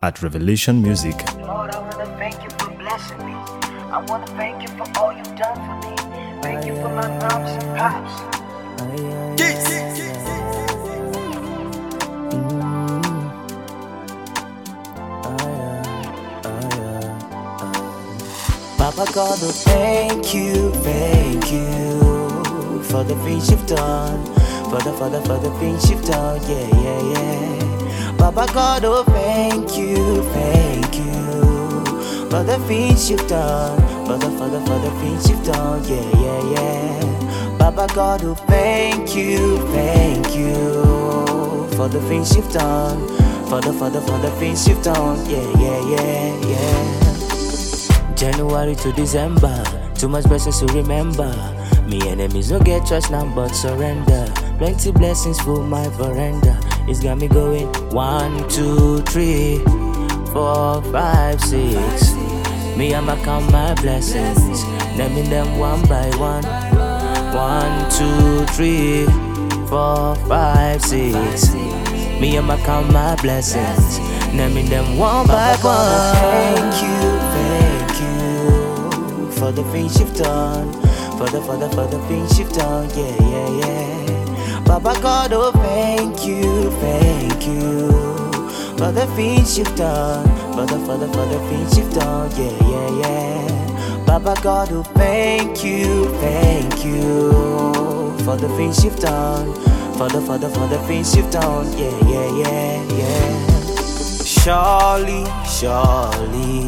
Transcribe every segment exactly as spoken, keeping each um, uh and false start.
at Revelation Music. Lord, I want to thank you for blessing me. I want to thank you for all you've done for me. Thank you for my moms and pops. Papa God, oh, thank you, thank you for the things you've done, for the, for the, for the things you've done, yeah, yeah, yeah. Papa God, oh, thank you, thank you for the things you've done, for the, for the, for the things you've done, yeah, yeah, yeah. Papa God, oh, thank you, thank you for the things you've done, for the, for the, for the things you've done, yeah, yeah, yeah, yeah. January to December, too much blessings to remember. Me enemies no get trust now but surrender. Plenty blessings for my veranda. It's got me going one, two, three, four, five, six. Me I'ma count my blessings, naming them one by one. One, two, three, four, five, six. Me I'ma count my blessings, naming them one by one. Thank you, thank you for the things you've done, for the, for the, for the things you've done, yeah, yeah, yeah. Papa God, oh, thank you, thank you for the things you've done, for the, for the, for the things you've done, yeah, yeah, yeah. Papa God, oh, thank you, thank you for the things you've done, for the, for the, for the things you've done, yeah, yeah, yeah, yeah. Surely, surely,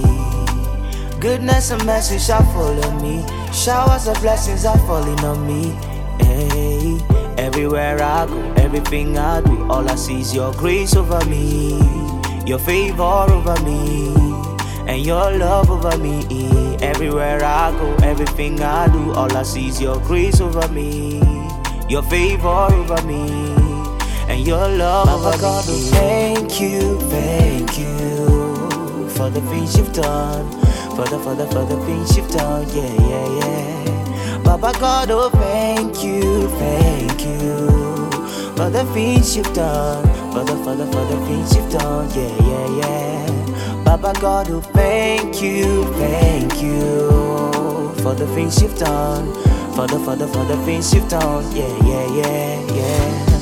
goodness and mercy shall follow me. Showers of blessings are falling on me. Hey, everywhere I go, everything I do, all I see is your grace over me, your favor over me, and your love over me. Everywhere I go, everything I do, all I see is your grace over me, your favor over me, and your love Papa over God, me. Thank you, thank you for the things you've done, for the, for the, for the things you've done, yeah, yeah, yeah. Papa God, oh, thank you, thank you for the things you've done, for the, for the, for the things you've done, yeah, yeah, yeah. Papa God, oh, thank you, thank you for the things you've done, for the, for the, for the things you've done, yeah, yeah, yeah, yeah.